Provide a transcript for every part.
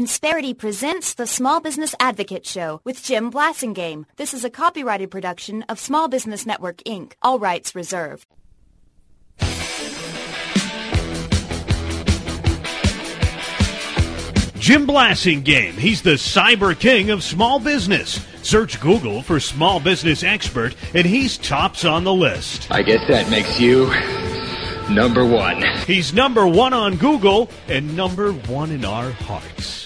Insperity presents the Small Business Advocate Show with Jim Blasingame. This is a copyrighted production of Small Business Network, Inc., all rights reserved. Jim Blasingame, he's the cyber king of small business. Search Google for small business expert, and he's tops on the list. I guess that makes you number one. He's number one on Google and number one in our hearts.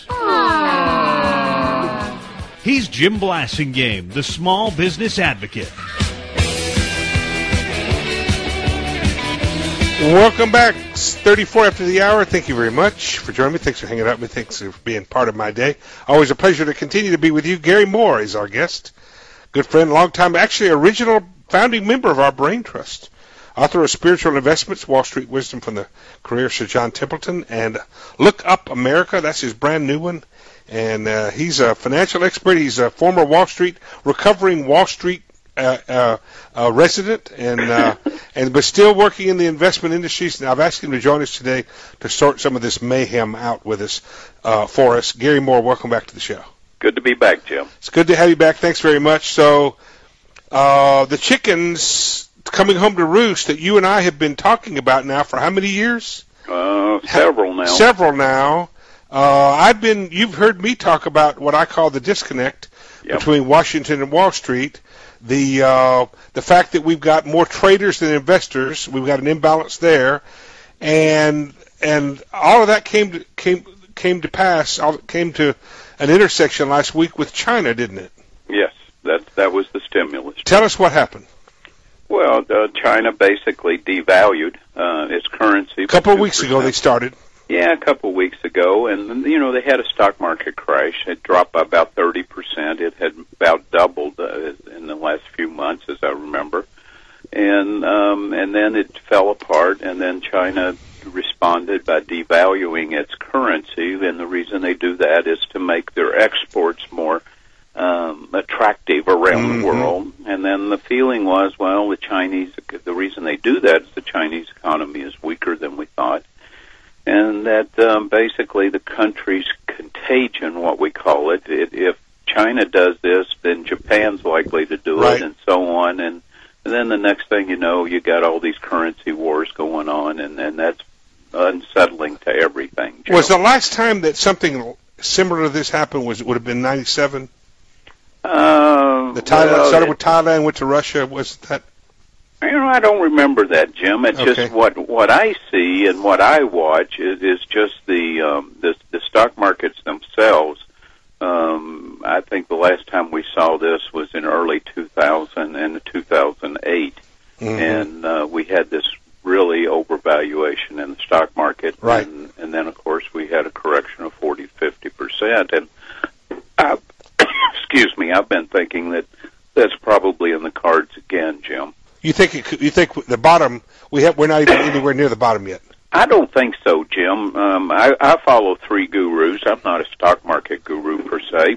Aww. He's Jim Blasingame, the small business advocate. Welcome back. It's 34 after the hour. Thank you very much for joining me. Thanks for hanging out with me. Thanks for being part of my day. Always a pleasure to continue to be with you. Gary Moore is our guest. Good friend, long time, actually original founding member of our Brain Trust. Author of Spiritual Investments, Wall Street Wisdom from the Career of Sir John Templeton, and Look Up America. That's his brand new one. And he's a financial expert. He's a former recovering Wall Street resident, but still working in the investment industries. And I've asked him to join us today to sort some of this mayhem out with us for us. Gary Moore, welcome back to the show. Good to be back, Jim. It's good to have you back. Thanks very much. So the chickens coming home to roost that you and I have been talking about now for how many years? Several now. You've heard me talk about what I call the disconnect between Washington and Wall Street. The fact that we've got more traders than investors, we've got an imbalance there, and all of that came to pass. Came to an intersection last week with China, didn't it? Yes, that was the stimulus. Tell us what happened. Well, China basically devalued its currency. A couple of weeks ago they started. Yeah, a couple of weeks ago, and they had a stock market crash. It dropped by about 30%. It had about doubled in the last few months, as I remember, and then it fell apart. And then China responded by devaluing its currency, and the reason they do that is to make their exports more attractive around the world. And then the feeling was, well, the reason they do that is the Chinese economy is weaker than we thought. And that basically the country's contagion, what we call it, if China does this, then Japan's likely to do it, and so on. And then the next thing you know, you got all these currency wars going on, and that's unsettling to everything. Joe. Was the last time that something similar to this happened would have been 97? Started with Thailand, went to Russia. Was that? I don't remember that, Jim. It's just what I see and what I watch is just the stock markets themselves. I think the last time we saw this was in early 2000 and 2008, and we had this really overvaluation in the stock market, and then of course we had a correction of 40-50%. And excuse me, I've been thinking that's probably in the cards again, Jim. You think the bottom? We're not even anywhere near the bottom yet. I don't think so, Jim. I follow three gurus. I'm not a stock market guru per se,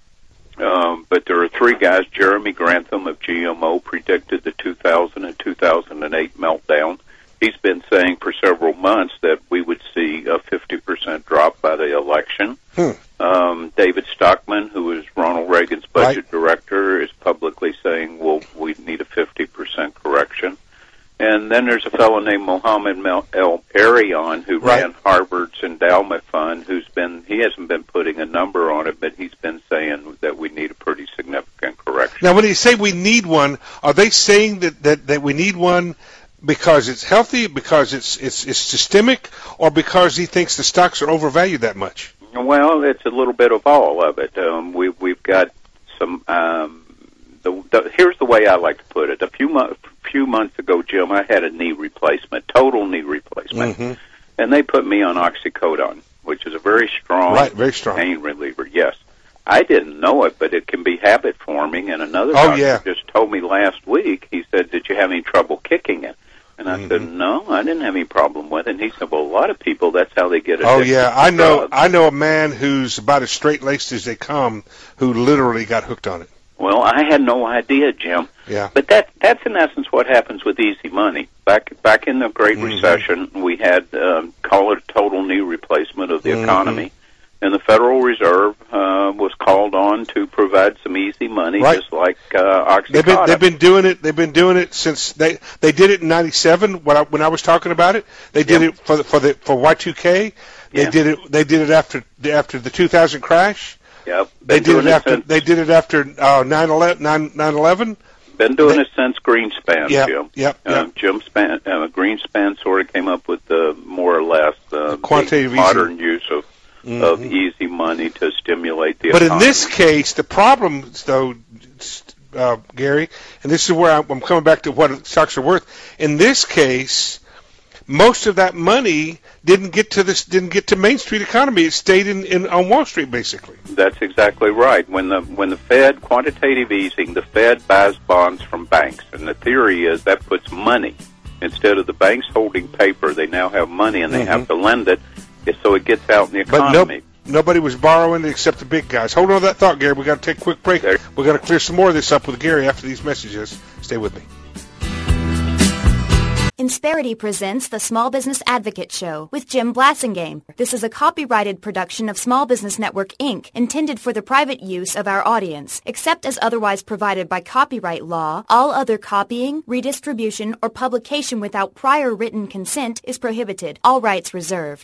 but there are three guys. Jeremy Grantham of GMO predicted the 2000 and 2008 meltdown. He's been saying for several months that we would see a 50% drop by the election. David Stockman, who is Ronald Reagan's budget director, is publicly saying, well, we need a 50% correction. And then there's a fellow named Mohammed El-Arian, who ran Harvard's endowment fund, he hasn't been putting a number on it, but he's been saying that we need a pretty significant correction. Now, when you say we need one, are they saying that we need one because it's healthy, because it's systemic, or because he thinks the stocks are overvalued that much? Well, it's a little bit of all of it. We've got some. Here's the way I like to put it. A few months ago, Jim, I had a knee replacement, total knee replacement, and they put me on oxycodone, which is a very strong pain reliever. Yes, I didn't know it, but it can be habit forming. And another doctor just told me last week. He said, "Did you have any trouble kicking it?" And I said, no, I didn't have any problem with it. And he said, well, a lot of people, that's how they get addicted. Oh, yeah, I know a man who's about as straight-laced as they come who literally got hooked on it. Well, I had no idea, Jim. Yeah. But that's in essence what happens with easy money. Back in the Great Recession, we had, call it a total knee replacement of the economy. and the Federal Reserve was called on to provide some easy money, Right. just like Oxycontin. They've been doing it. They've been doing it since they did it in '97 when I was talking about it. They did it for Y2K. Yeah. They did it after the 2000 crash. Yep. They Been doing did it after 9/11. Been doing it since Greenspan, Yep, Jim. yep. Greenspan sort of came up with more or less Quantitative the modern use of easy money to stimulate the But economy. in this case, the problem, though, Gary, and this is where I'm coming back to what stocks are worth. In this case, most of that money didn't get to Main Street economy. It stayed on Wall Street, basically. That's exactly right. When the Fed, quantitative easing, the Fed buys bonds from banks, and the theory is that puts money instead of the banks holding paper. They now have money, and they have to lend it, so it gets out in the economy. But nobody was borrowing except the big guys. Hold on to that thought, Gary. We've got to take a quick break. We're going to clear some more of this up with Gary after these messages. Stay with me. Insperity presents the Small Business Advocate Show with Jim Blasingame. This is a copyrighted production of Small Business Network, Inc., intended for the private use of our audience. Except as otherwise provided by copyright law, all other copying, redistribution, or publication without prior written consent is prohibited. All rights reserved.